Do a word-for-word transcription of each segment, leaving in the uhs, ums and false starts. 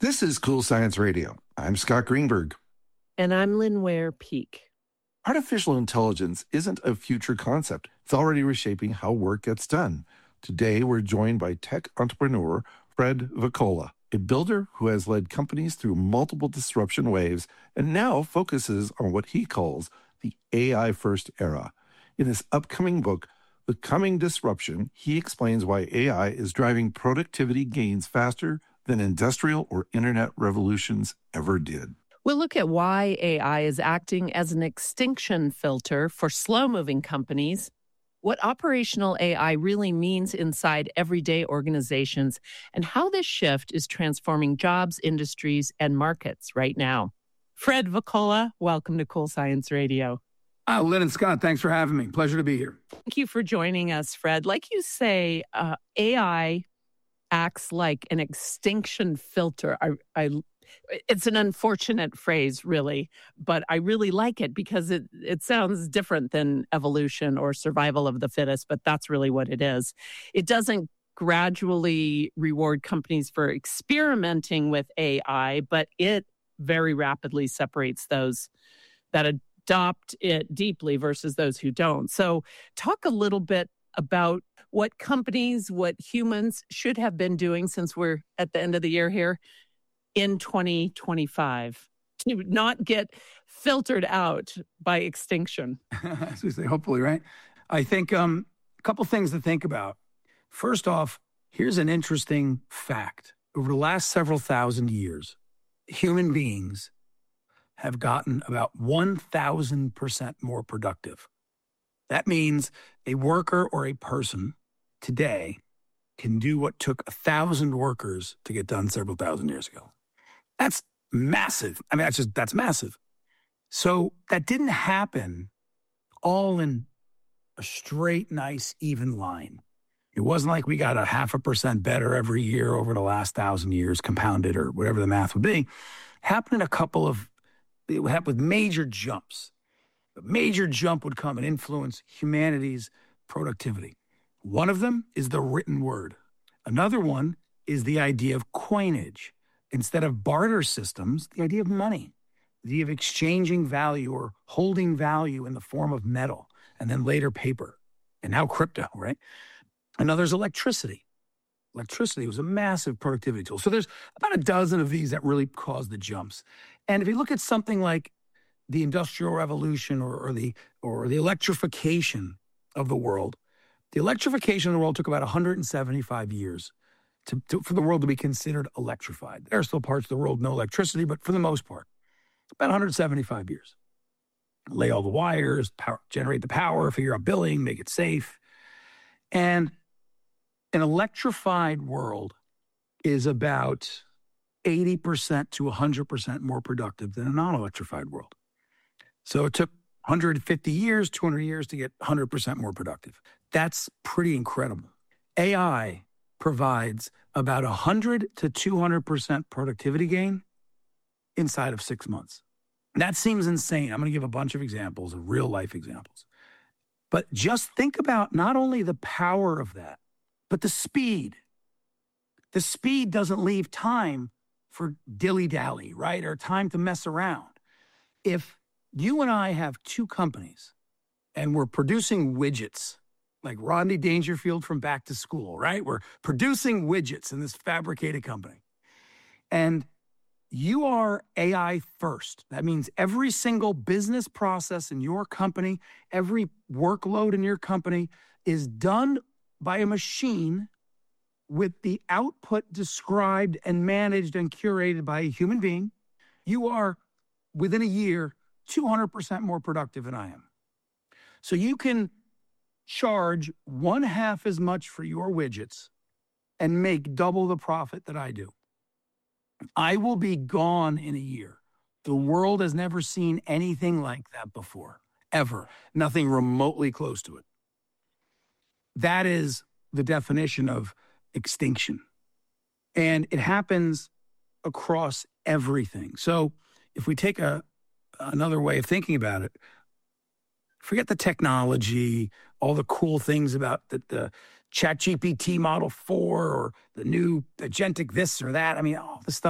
This is Cool Science Radio. I'm Scott Greenberg. And I'm Lynn Ware Peak. Artificial intelligence isn't a future concept. It's already reshaping how work gets done. Today, we're joined by tech entrepreneur Fred Vacola, a builder who has led companies through multiple disruption waves and now focuses on what he calls the A I-first era. In his upcoming book, The Coming Disruption, he explains why A I is driving productivity gains faster than industrial or internet revolutions ever did. We'll look at why A I is acting as an extinction filter for slow-moving companies, what operational A I really means inside everyday organizations, and how this shift is transforming jobs, industries, and markets right now. Fred Vacola, welcome to Cool Science Radio. Uh, Lynn and Scott, thanks for having me. Pleasure to be here. Thank you for joining us, Fred. Like you say, uh, A I acts like an extinction filter. I, I, it's an unfortunate phrase, really, but I really like it because it, it sounds different than evolution or survival of the fittest, but that's really what it is. It doesn't gradually reward companies for experimenting with A I, but it very rapidly separates those that adopt it deeply versus those who don't. So talk a little bit about what companies, what humans should have been doing since we're at the end of the year here in twenty twenty-five to not get filtered out by extinction. As we say, hopefully, right? I think um, a couple things to think about. First off, here's an interesting fact. Over the last several thousand years, human beings have gotten about one thousand percent more productive. That means a worker or a person today can do what took a thousand workers to get done several thousand years ago. That's massive. I mean, that's just, that's massive. So that didn't happen all in a straight, nice, even line. It wasn't like we got a half a percent better every year over the last thousand years, compounded or whatever the math would be. It happened in a couple of, it would happen with major jumps. A major jump would come and influence humanity's productivity. One of them is the written word. Another one is the idea of coinage. Instead of barter systems, the idea of money, the idea of exchanging value or holding value in the form of metal, and then later paper, and now crypto, right? Another is electricity. Electricity was a massive productivity tool. So there's about a dozen of these that really caused the jumps. And if you look at something like the Industrial Revolution or, or the or the electrification of the world, the electrification of the world took about one hundred seventy-five years to, to, for the world to be considered electrified. There are still parts of the world no electricity, but for the most part, about one hundred seventy-five years. Lay all the wires, power, generate the power, figure out billing, make it safe. And an electrified world is about eighty percent to one hundred percent more productive than a non-electrified world. So it took one hundred fifty years, two hundred years to get one hundred percent more productive. That's pretty incredible. A I provides about one hundred to two hundred percent productivity gain inside of six months. That seems insane. I'm going to give a bunch of examples, of real life examples. But just think about not only the power of that, but the speed. The speed doesn't leave time for dilly-dally, right? Or time to mess around. If you and I have two companies and we're producing widgets like Rodney Dangerfield from Back to School, right? We're producing widgets in this fabricated company. And you are A I first. That means every single business process in your company, every workload in your company is done by a machine with the output described and managed and curated by a human being. You are, within a year, two hundred percent more productive than I am. So you can charge one half as much for your widgets and make double the profit that I do. I will be gone in a year. The world has never seen anything like that before, ever. Nothing remotely close to it. That is the definition of extinction. And it happens across everything. So if we take a another way of thinking about it, forget the technology, all the cool things about the, the ChatGPT Model four or the new agentic this or that. I mean, all the stuff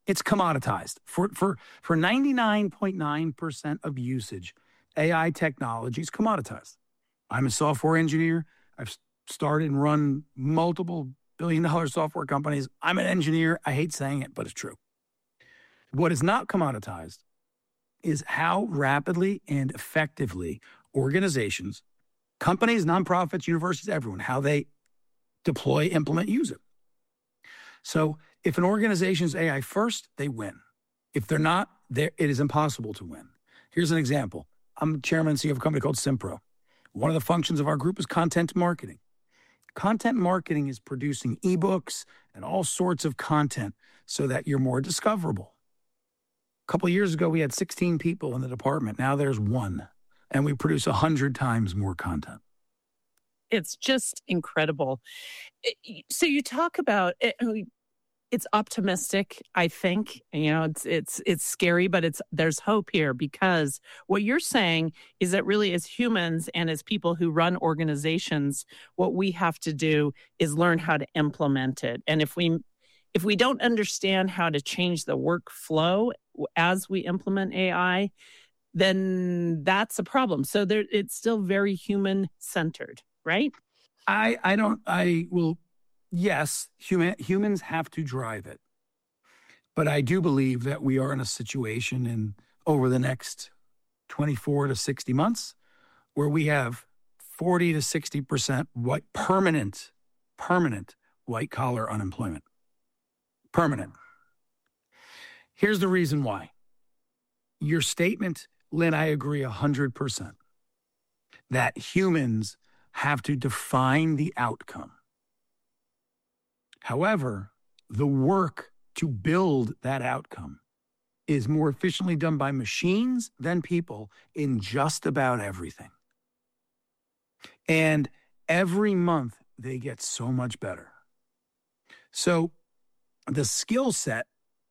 It's commoditized. For for for ninety-nine point nine percent of usage, A I technology is commoditized. I'm a software engineer. I've started and run multiple billion dollar software companies. I'm an engineer. I hate saying it, but it's true. What is not commoditized is how rapidly and effectively organizations, companies, nonprofits, universities, everyone, how they deploy, implement, use it. So if an organization is A I first, they win. If they're not, it is impossible to win. Here's an example. I'm chairman and C E O of a company called Simpro. One of the functions of our group is content marketing. Content marketing is producing ebooks and all sorts of content so that you're more discoverable. A couple of years ago, we had sixteen people in the department. Now there's one, and we produce one hundred times more content. It's just incredible. So you talk about it, it's optimistic, I think. You know, it's it's it's scary, but it's there's hope here, because what you're saying is that really as humans and as people who run organizations, what we have to do is learn how to implement it. And if we if we don't understand how to change the workflow as we implement A I, then that's a problem. So there, it's still very human centered, right? I I don't I will yes, human humans have to drive it. But I do believe that we are in a situation in over the next twenty-four to sixty months where we have forty to sixty percent white permanent permanent white collar unemployment. Permanent. Here's the reason why. Your statement, Lynn, I agree one hundred percent that humans have to define the outcome. However, the work to build that outcome is more efficiently done by machines than people in just about everything. And every month they get so much better. So the skill set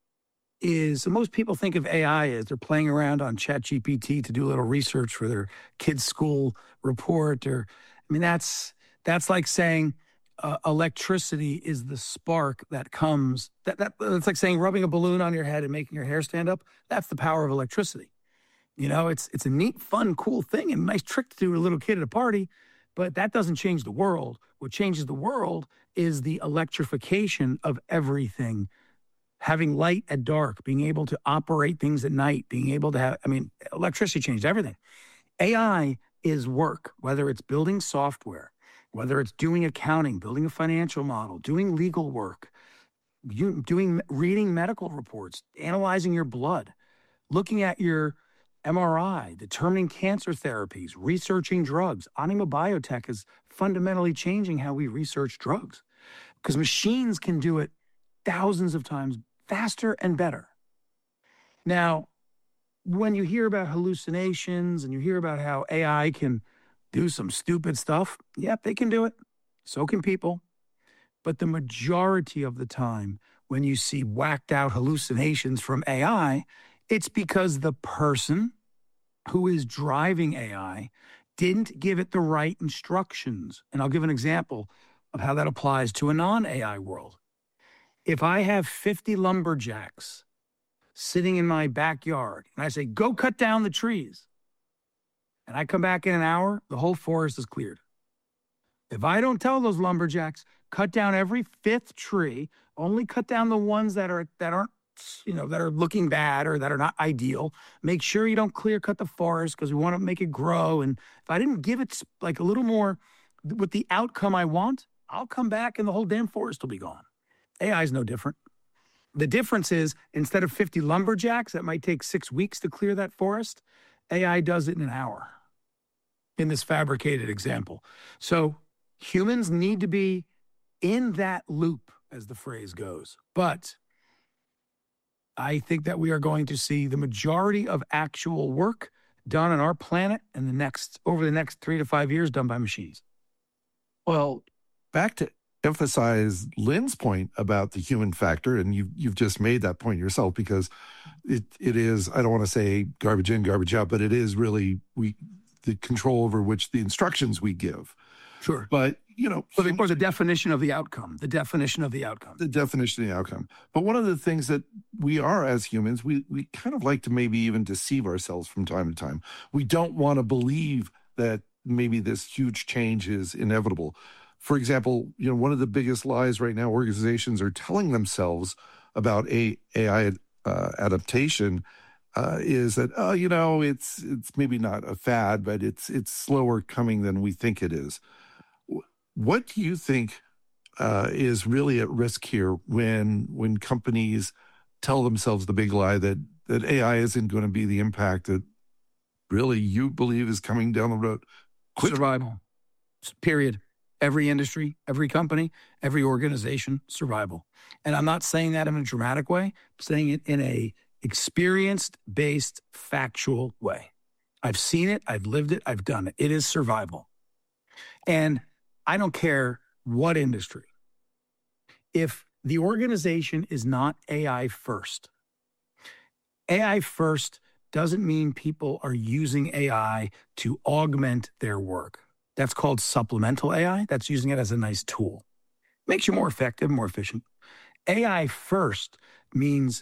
is, most people think of A I as they're playing around on ChatGPT to do a little research for their kid's school report. Or, I mean, that's that's like saying uh, electricity is the spark that comes. That that it's like saying rubbing a balloon on your head and making your hair stand up. That's the power of electricity. You know, it's it's a neat, fun, cool thing and a nice trick to do to a little kid at a party, but that doesn't change the world. What changes the world is the electrification of everything. Having light at dark, being able to operate things at night, being able to have, I mean, electricity changed everything. A I is work, whether it's building software, whether it's doing accounting, building a financial model, doing legal work, you, doing, reading medical reports, analyzing your blood, looking at your M R I, determining cancer therapies, researching drugs. Anima Biotech is fundamentally changing how we research drugs because machines can do it thousands of times faster and better. Now, when you hear about hallucinations and you hear about how A I can do some stupid stuff, yep, they can do it. So can people. But the majority of the time, when you see whacked out hallucinations from A I, it's because the person who is driving A I didn't give it the right instructions. And I'll give an example of how that applies to a non-A I world. If I have fifty lumberjacks sitting in my backyard and I say, go cut down the trees, and I come back in an hour, the whole forest is cleared. If I don't tell those lumberjacks, cut down every fifth tree, only cut down the ones that are that aren't, you know, that are looking bad or that are not ideal. Make sure you don't clear cut the forest because we want to make it grow. And if I didn't give it like a little more with the outcome I want, I'll come back and the whole damn forest will be gone. A I is no different. The difference is instead of fifty lumberjacks that might take six weeks to clear that forest, A I does it in an hour in this fabricated example. So humans need to be in that loop, as the phrase goes. But I think that we are going to see the majority of actual work done on our planet in the next over the next three to five years done by machines. Well, back to emphasize Lynn's point about the human factor, and you've you've just made that point yourself because it it is, I don't want to say garbage in, garbage out, but it is really we the control over which the instructions we give. Sure. But you know, Or the, or the definition of the outcome, the definition of the outcome. the definition of the outcome. But one of the things that we are as humans, we we kind of like to maybe even deceive ourselves from time to time. We don't want to believe that maybe this huge change is inevitable. For example, you know, one of the biggest lies right now organizations are telling themselves about A I uh, adaptation uh, is that, oh, you know, it's it's maybe not a fad, but it's it's slower coming than we think it is. What do you think uh, is really at risk here when when companies tell themselves the big lie that that A I isn't going to be the impact that really you believe is coming down the road? Quit. Survival. Period. Every industry, every company, every organization, survival. And I'm not saying that in a dramatic way. I'm saying it in a experience-based, factual way. I've seen it. I've lived it. I've done it. It is survival. And I don't care what industry. If the organization is not A I first, A I first doesn't mean people are using A I to augment their work. That's called supplemental A I. That's using it as a nice tool. Makes you more effective, more efficient. A I first means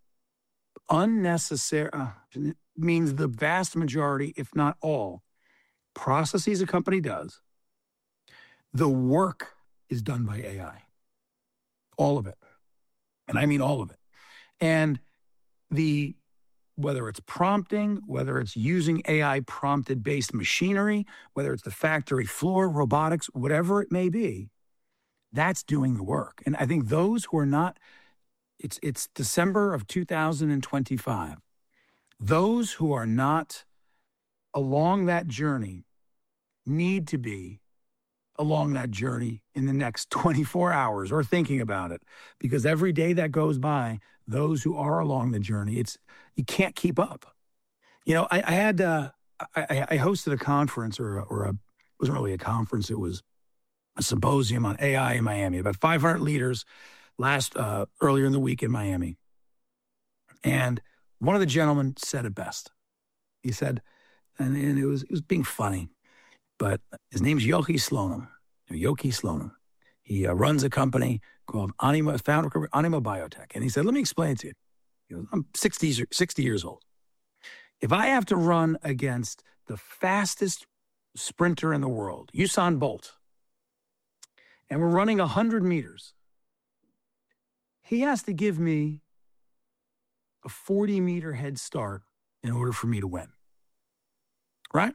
unnecessary, uh, means the vast majority, if not all, processes a company does, the work is done by A I. All of it. And I mean all of it. And the whether it's prompting, whether it's using A I prompted based machinery, whether it's the factory floor, robotics, whatever it may be, that's doing the work. And I think those who are not, it's it's December of two thousand twenty-five. Those who are not along that journey need to be along that journey in the next twenty-four hours or thinking about it. Because every day that goes by, those who are along the journey, it's you can't keep up. You know, I, I had uh, I, I hosted a conference or a, or a it wasn't really a conference. It was a symposium on A I in Miami. About five hundred leaders last uh, earlier in the week in Miami, and one of the gentlemen said it best. He said, and, and it was it was being funny, but his name's Yoki Slonim. Yoki Slonim. He uh, runs a company called Anima, founder Anima Biotech. And he said, let me explain it to you. He goes, I'm sixty, sixty years old. If I have to run against the fastest sprinter in the world, Usain Bolt, and we're running one hundred meters, he has to give me a forty meter head start in order for me to win. Right?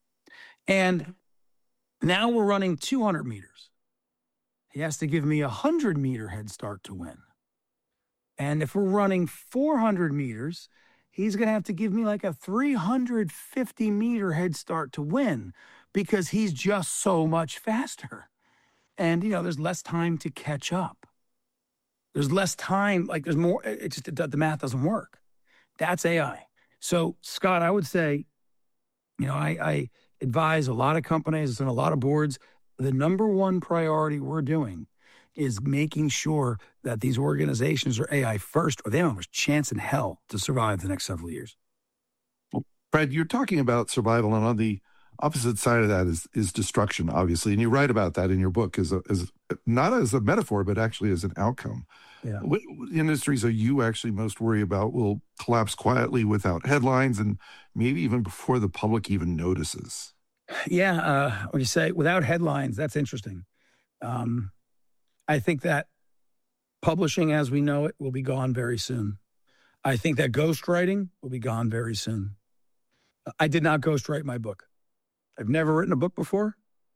And now we're running two hundred meters. He has to give me a one hundred meter head start to win. And if we're running four hundred meters, he's going to have to give me like a three hundred fifty meter head start to win because he's just so much faster. And, you know, there's less time to catch up. There's less time, like there's more, it just, it, the math doesn't work. That's A I. So, Scott, I would say, you know, I, I advise a lot of companies and a lot of boards. The number one priority we're doing is making sure that these organizations are A I first, or they don't have a chance in hell to survive the next several years. Well, Fred, you're talking about survival, and on the opposite side of that is is destruction, obviously. And you write about that in your book as a, as not as a metaphor, but actually as an outcome. Yeah. What industries are you actually most worried about will collapse quietly without headlines and maybe even before the public even notices? Yeah, uh, when you say without headlines, that's interesting. Um, I think that publishing as we know it will be gone very soon. I think that ghostwriting will be gone very soon. I did not ghostwrite my book. I've never written a book before.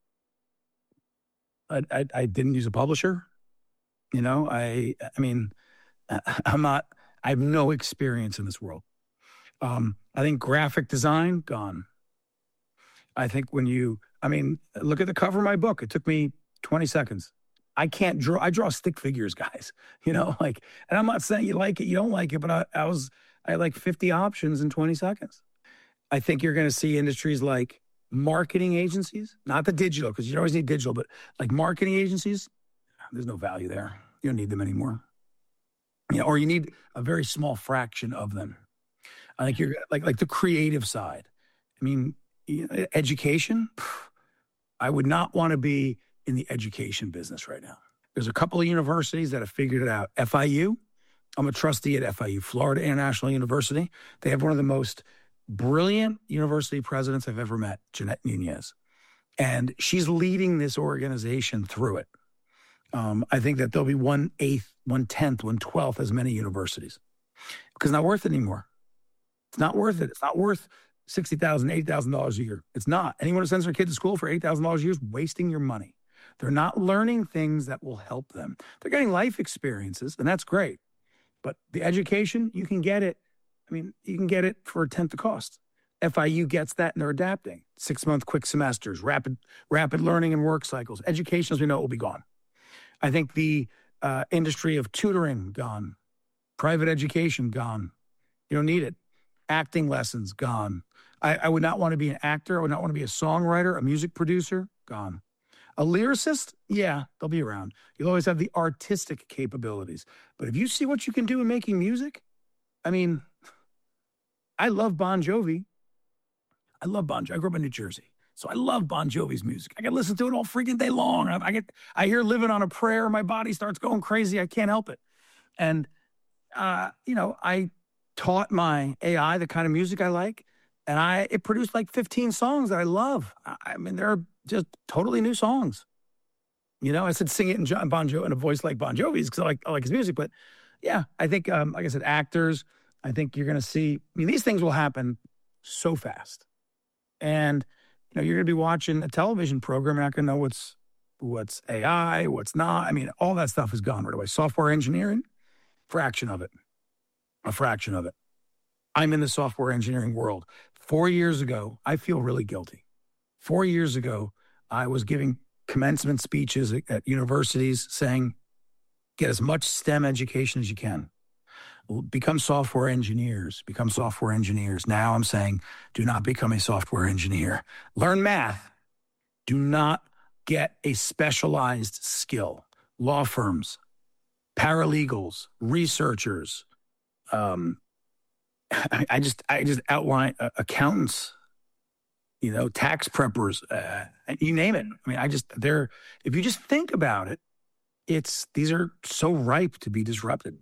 I, I, I didn't use a publisher. You know, I I mean, I'm not, I have no experience in this world. Um, I think graphic design, gone. I think when you, I mean, look at the cover of my book. It took me twenty seconds. I can't draw, I draw stick figures, guys. You know, like, and I'm not saying you like it, you don't like it, but I, I was, I had like fifty options in twenty seconds. I think you're going to see industries like marketing agencies, not the digital, because you always need digital, but like marketing agencies, there's no value there. You don't need them anymore. You know, or you need a very small fraction of them. I think you're like, like the creative side. I mean, education, I would not want to be in the education business right now. There's a couple of universities that have figured it out. F I U, I'm a trustee at F I U, Florida International University. They have one of the most brilliant university presidents I've ever met, Jeanette Nunez. And she's leading this organization through it. Um, I think that there'll be one eighth, one tenth, one twelfth as many universities because it's not worth it anymore. It's not worth it. It's not worth sixty thousand dollars, eighty thousand dollars a year. It's not. Anyone who sends their kid to school for eight thousand dollars a year is wasting your money. They're not learning things that will help them. They're getting life experiences, and that's great. But the education, you can get it. I mean, you can get it for a tenth the cost. F I U gets that, and they're adapting. Six-month quick semesters, rapid rapid learning and work cycles. Education, as we know, will be gone. I think the uh, industry of tutoring, gone. Private education, gone. You don't need it. Acting lessons, gone. I, I would not want to be an actor. I would not want to be a songwriter, a music producer, gone. A lyricist, yeah, they'll be around. You'll always have the artistic capabilities. But if you see what you can do in making music, I mean, I love Bon Jovi. I love Bon Jovi. I grew up in New Jersey, so I love Bon Jovi's music. I can listen to it all freaking day long. I, I get, I hear "Living on a Prayer," my body starts going crazy. I can't help it. And, uh, you know, I taught my A I the kind of music I like, and I it produced like fifteen songs that I love. I, I mean, they're just totally new songs. You know, I said sing it in John Bon Jovi in a voice like Bon Jovi's because I like I like his music. But yeah, I think, um, like I said, actors. I think you're going to see. I mean, these things will happen so fast, and you know, you're going to be watching a television program. You're not going to know what's what's A I, what's not. I mean, all that stuff is gone right away. Software engineering, fraction of it, a fraction of it. I'm in the software engineering world. Four years ago, I feel really guilty. Four years ago, I was giving commencement speeches at, at universities saying, get as much STEM education as you can. Become software engineers, become software engineers. Now I'm saying, do not become a software engineer. Learn math. Do not get a specialized skill. Law firms, paralegals, researchers, um, I, I just I just outline uh, accountants, you know, tax preppers, uh, you name it. I mean, I just, they're, if you just think about it, it's, these are so ripe to be disrupted.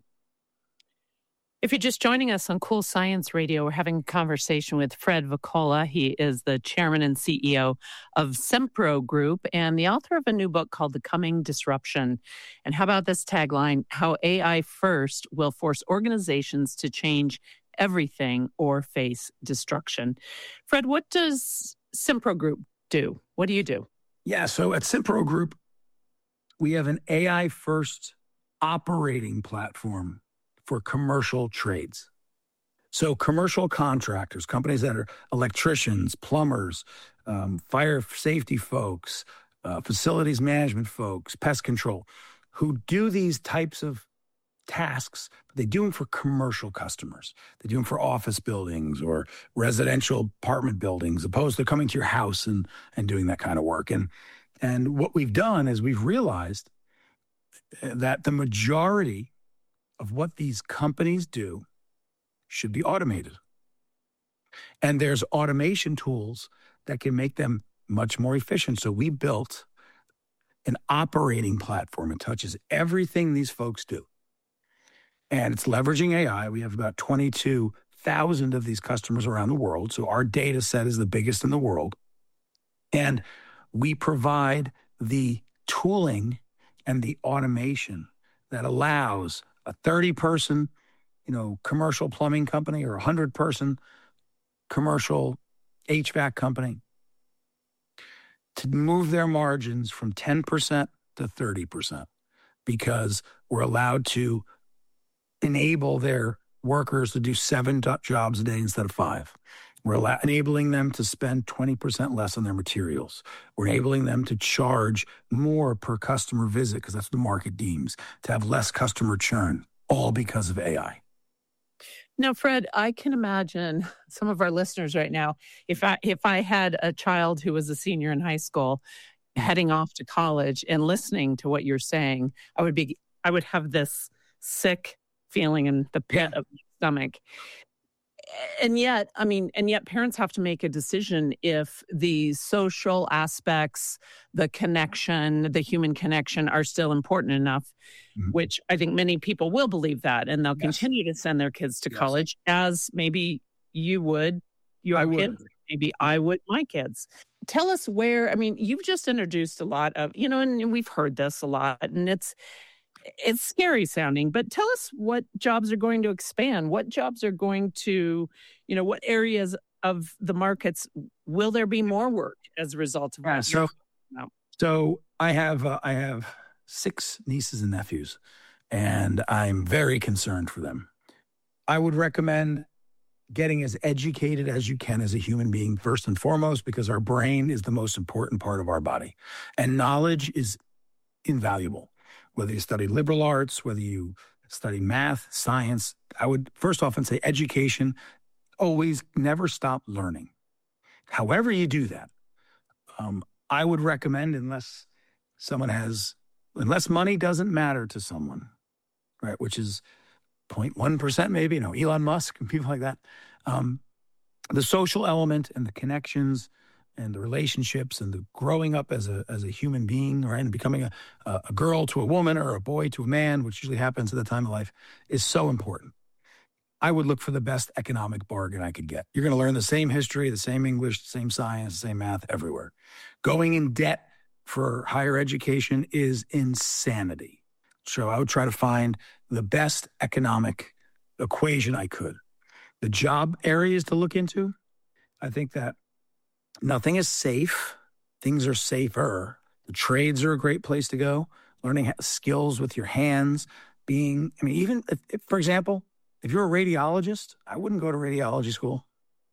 If you're just joining us on Cool Science Radio, we're having a conversation with Fred Vacola. He is the chairman and C E O of Sempro Group and the author of a new book called The Coming Disruption. And how about this tagline, How A I First Will Force Organizations to Change Everything or Face Destruction. Fred, what does Sempro Group do? What do you do? Yeah, so at Sempro Group, we have an A I first operating platform for commercial trades. So commercial contractors, companies that are electricians, plumbers, um, fire safety folks, uh, facilities management folks, pest control, who do these types of tasks, but they do them for commercial customers. They do them for office buildings or residential apartment buildings, opposed to coming to your house and, and doing that kind of work. And, and what we've done is we've realized that the majority of what these companies do should be automated. And there's automation tools that can make them much more efficient. So we built an operating platform. It touches everything these folks do. And it's leveraging A I. We have about twenty-two thousand of these customers around the world. So our data set is the biggest in the world. And we provide the tooling and the automation that allows a thirty-person, you know, commercial plumbing company or a hundred-person commercial H V A C company to move their margins from ten percent to thirty percent because we're allowed to enable their workers to do seven jobs a day instead of five. We're allow- enabling them to spend twenty percent less on their materials. We're enabling them to charge more per customer visit because that's what the market deems, to have less customer churn, all because of A I. Now, Fred, I can imagine some of our listeners right now, if I if I had a child who was a senior in high school heading off to college and listening to what you're saying, I would be I would have this sick feeling in the pit Yeah. of my stomach. And yet, I mean, and yet parents have to make a decision if the social aspects, the connection, the human connection are still important enough, Mhm. which I think many people will believe that, and they'll Yes. continue to send their kids to Yes. college as maybe you would your I would. kids, maybe I would my kids. Tell us where, I mean, you've just introduced a lot of, you know, and we've heard this a lot, and it's it's scary sounding, but tell us what jobs are going to expand. What jobs are going to, you know, what areas of the markets will there be more work as a result of Yeah, what so you're talking about? so I have uh, I have six nieces and nephews, and I'm very concerned for them. I would recommend getting as educated as you can as a human being, first and foremost, because our brain is the most important part of our body, and knowledge is invaluable. Whether you study liberal arts, whether you study math, science, I would first often say education, always never stop learning. However you do that, um, I would recommend, unless someone has, unless money doesn't matter to someone, right, which is zero point one percent maybe, you know, Elon Musk and people like that, um, the social element and the connections and the relationships and the growing up as a as a human being, right, and becoming a, a, a girl to a woman or a boy to a man, which usually happens at the time of life, is so important. I would look for the best economic bargain I could get. You're going to learn the same history, the same English, the same science, the same math everywhere. Going in debt for higher education is insanity. So I would try to find the best economic equation I could. The job areas to look into, I think that nothing is safe. Things are safer. The trades are a great place to go. Learning ha- skills with your hands, being, I mean, even if, if, for example, if you're a radiologist, I wouldn't go to radiology school.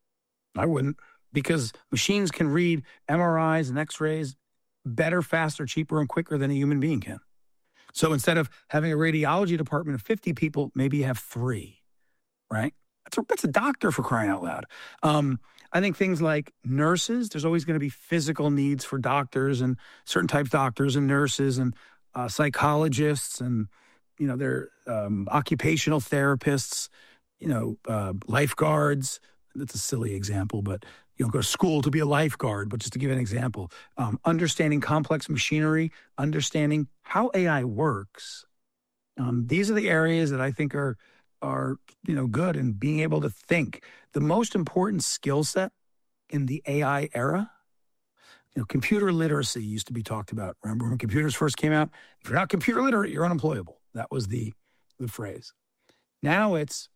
I wouldn't, because machines can read M R Is and X-rays better, faster, cheaper, and quicker than a human being can. So instead of having a radiology department of fifty people, maybe you have three, right? That's a, that's a doctor, for crying out loud. Um, I think things like nurses, there's always going to be physical needs for doctors and certain types of doctors and nurses and uh, psychologists and, you know, they're um, occupational therapists, you know, uh, lifeguards. That's a silly example, but you don't go to school to be a lifeguard, but just to give an example, um, understanding complex machinery, understanding how A I works. Um, these are the areas that I think are, are, you know, good, and being able to think. The most important skill set in the A I era, you know, computer literacy used to be talked about. Remember when computers first came out? If you're not computer literate, you're unemployable. That was the, the phrase. Now it's,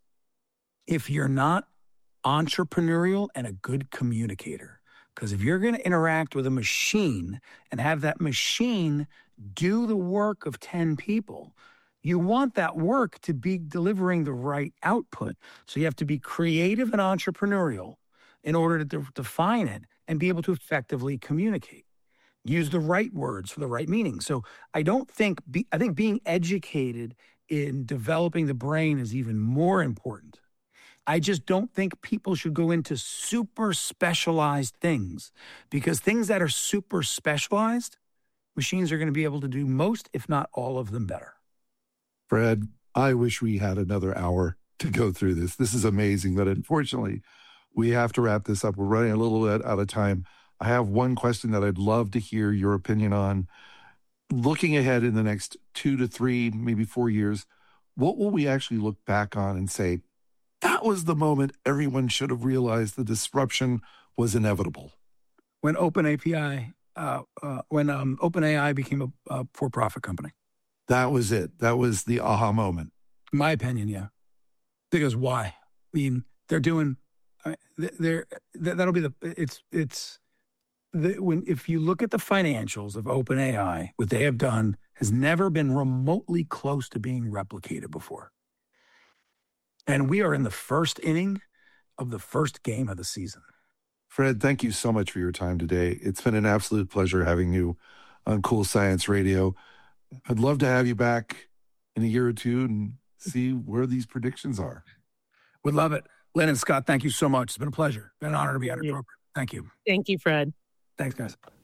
if you're not entrepreneurial and a good communicator, because if you're going to interact with a machine and have that machine do the work of ten people, you want that work to be delivering the right output. So you have to be creative and entrepreneurial in order to de- define it and be able to effectively communicate. Use the right words for the right meaning. So I don't think, be, I think being educated in developing the brain is even more important. I just don't think people should go into super specialized things, because things that are super specialized, machines are going to be able to do most, if not all of them, better. Fred, I wish we had another hour to go through this. This is amazing, but unfortunately, we have to wrap this up. We're running a little bit out of time. I have one question that I'd love to hear your opinion on. Looking ahead in the next two to three, maybe four years, what will we actually look back on and say, that was the moment everyone should have realized the disruption was inevitable? When OpenAPI, uh, uh, when um, OpenAI became a, a for-profit company. That was it. That was the aha moment. In my opinion, yeah. Because why? I mean, they're doing, I mean, they're, that'll be the, it's, it's, the, when, if you look at the financials of OpenAI, what they have done has never been remotely close to being replicated before. And we are in the first inning of the first game of the season. Fred, thank you so much for your time today. It's been an absolute pleasure having you on Cool Science Radio. I'd love to have you back in a year or two and see where these predictions are. Would love it. Lynn and Scott, thank you so much. It's been a pleasure. Been an honor to be on your program. Thank you. Thank you, Fred. Thanks, guys.